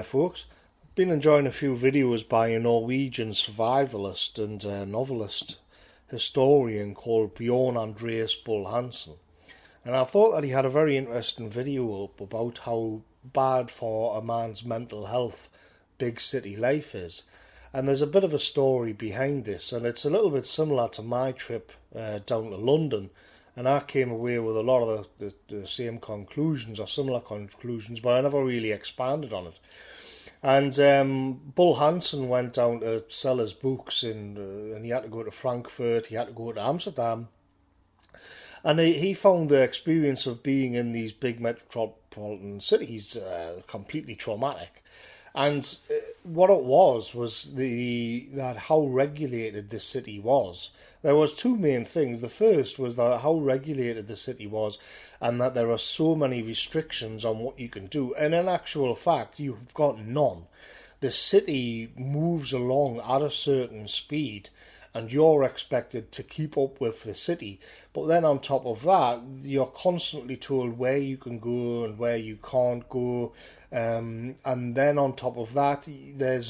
folks. I've been enjoying a few videos by a Norwegian survivalist and novelist historian called Bjorn Andreas Bull Hansen. And I thought that he had a very interesting video up about how bad for a man's mental health big city life is. And there's a bit of a story behind this, and it's a little bit similar to my trip down to London. And I came away with a lot of the same conclusions or similar conclusions, but I never really expanded on it. And Bull Hansen went down to sell his books, and he had to go to Frankfurt, he had to go to Amsterdam. And he found the experience of being in these big metropolitan cities completely traumatic. And what it was that how regulated this city was. There was two main things. The first was that how regulated the city was, and that there are so many restrictions on what you can do. And in actual fact, you've got none. The city moves along at a certain speed, and you're expected to keep up with the city. But then on top of that, you're constantly told where you can go and where you can't go. And then on top of that, there's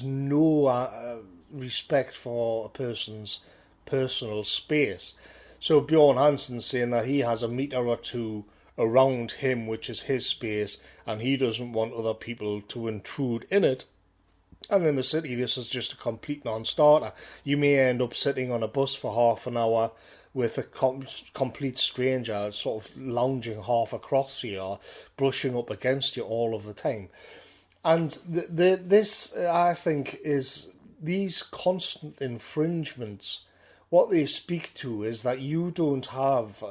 no respect for a person's personal space. So Bjorn Hansen's saying that he has a meter or two around him, which is his space, and he doesn't want other people to intrude in it. And in the city, this is just a complete non-starter. You may end up sitting on a bus for half an hour with a complete stranger sort of lounging half across you or brushing up against you all of the time. And this, I think, is these constant infringements. What they speak to is that you don't have,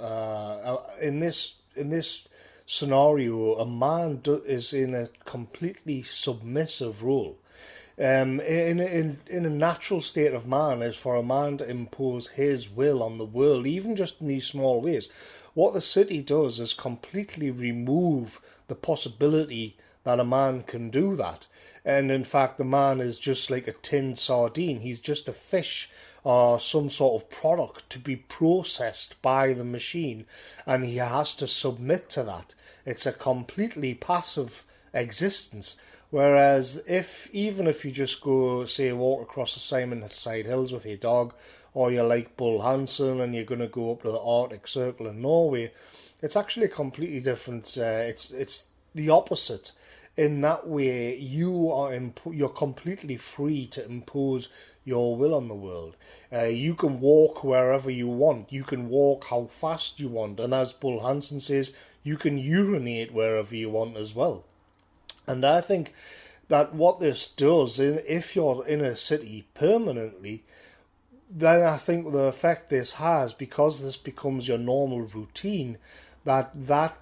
in this scenario, a man is in a completely submissive role. In a natural state of man is for a man to impose his will on the world, even just in these small ways. What the city does is completely remove the possibility that a man can do that. And in fact, the man is just like a tinned sardine. He's just a fish or some sort of product to be processed by the machine, and he has to submit to that. It's a completely passive existence. Whereas even if you just go, say, walk across the Simonside Hills with your dog, or you're like Bull Hansen and you're going to go up to the Arctic Circle in Norway, it's actually completely different. It's the opposite. In that way, you're completely free to impose your will on the world. You can walk wherever you want. You can walk how fast you want. And as Bull Hansen says, you can urinate wherever you want as well. And I think that what this does, if you're in a city permanently, then I think the effect this has, because this becomes your normal routine, those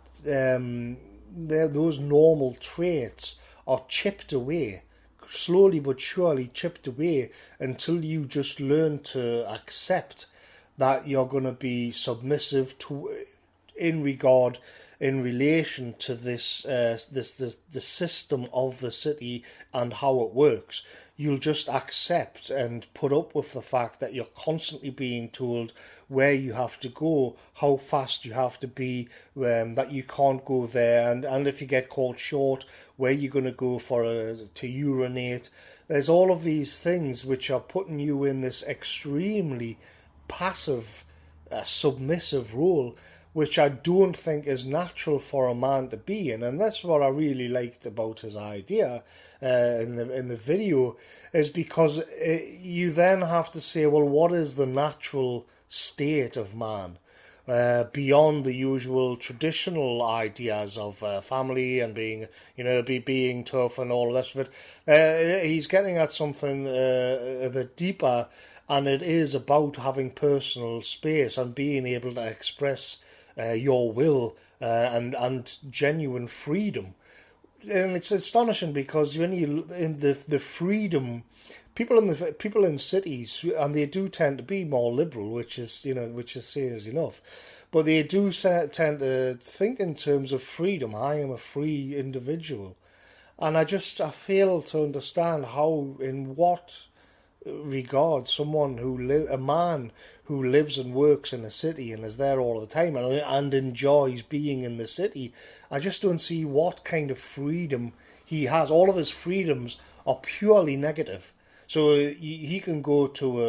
normal traits are chipped away, slowly but surely chipped away, until you just learn to accept that you're going to be submissive in relation to this the system of the city and how it works. You'll just accept and put up with the fact that you're constantly being told where you have to go, how fast you have to be, that you can't go there, and if you get caught short, where you're going to go to urinate. There's all of these things which are putting you in this extremely passive, submissive role, which I don't think is natural for a man to be in. And that's what I really liked about his idea in the video, is because you then have to say, well, what is the natural state of man? Beyond the usual traditional ideas of family and being tough and all the rest of it. He's getting at something a bit deeper, and it is about having personal space and being able to express your will and genuine freedom. And it's astonishing, because when you in the freedom, people in cities, and they do tend to be more liberal, which is says enough, but they do tend to think in terms of freedom. I am a free individual, and I fail to understand how, in what regard, a man who lives and works in a city and is there all the time and enjoys being in the city, I just don't see what kind of freedom he has. All of his freedoms are purely negative. So he can go to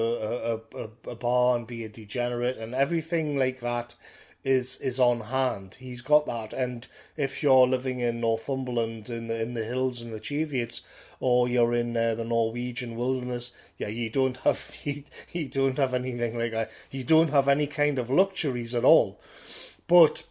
a bar and be a degenerate, and everything like that is on hand. He's got that. And if you're living in Northumberland in the hills and the Cheviots, or you're in the Norwegian wilderness, yeah, you don't have you don't have anything like that. You don't have any kind of luxuries at all. But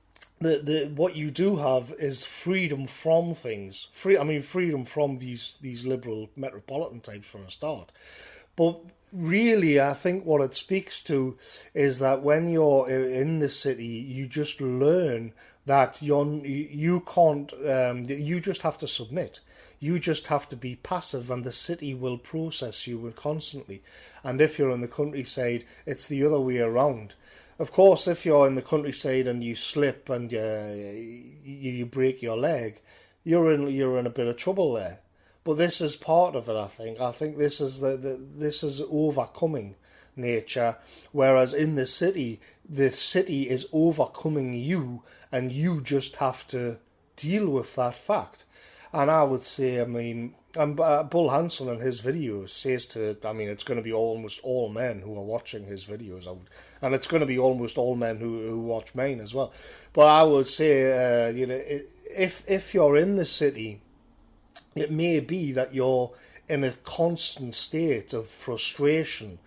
the what you do have is freedom from things. Freedom from these liberal metropolitan types for a start. But really, I think what it speaks to is that when you're in the city, you just learn that you can't. You just have to submit. You just have to be passive, and the city will process you constantly. And if you're in the countryside, it's the other way around. Of course, if you're in the countryside and you slip and you break your leg, you're in a bit of trouble there. But this is part of it. I think this is this is overcoming nature, whereas in the city is overcoming you, and you just have to deal with that fact. And I would say, Bull Hanson in his videos says it's going to be almost all men who are watching his videos, and it's going to be almost all men who watch mine as well. But I would say, if you're in the city, it may be that you're in a constant state of frustration,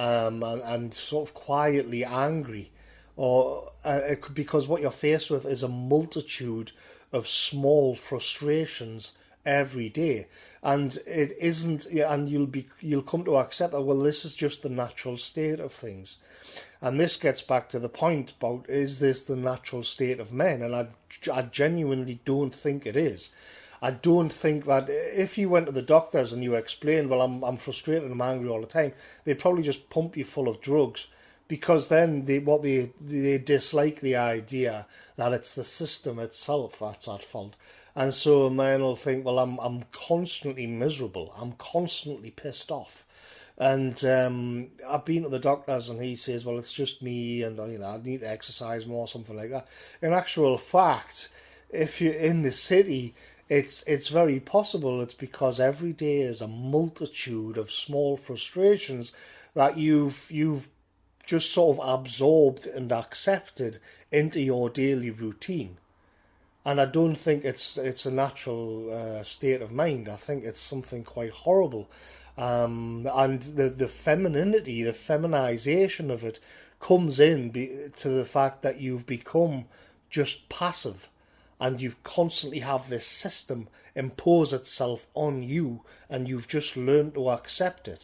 and sort of quietly angry, or because what you're faced with is a multitude of small frustrations every day, and it isn't, and you'll come to accept that, well, this is just the natural state of things. And this gets back to the point about, is this the natural state of men? And I genuinely don't think it is. I don't think that if you went to the doctors and you explained, well, I'm frustrated and I'm angry all the time, they'd probably just pump you full of drugs, because then they dislike the idea that it's the system itself that's at fault. And so a man will think, well, I'm constantly miserable, I'm constantly pissed off. And I've been to the doctors and he says, well, it's just me, and I need to exercise more, something like that. In actual fact, if you're in the city, it's very possible it's because every day is a multitude of small frustrations that you've just sort of absorbed and accepted into your daily routine. And I don't think it's a natural state of mind. I think it's something quite horrible. And the femininity, the feminization of it comes in to the fact that you've become just passive, and you constantly have this system impose itself on you, and you've just learned to accept it.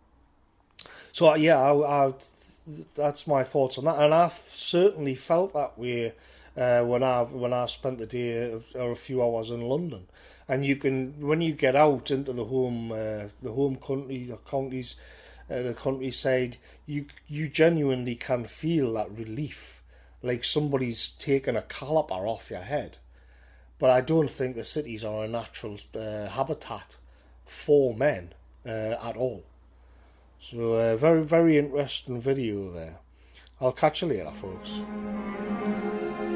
So yeah, that's my thoughts on that, and I've certainly felt that way when I spent the day or a few hours in London. And when you get out into the home country, the counties, the countryside, you genuinely can feel that relief, like somebody's taken a caliper off your head. But I don't think the cities are a natural habitat for men at all. So very, very interesting video there. I'll catch you later, folks.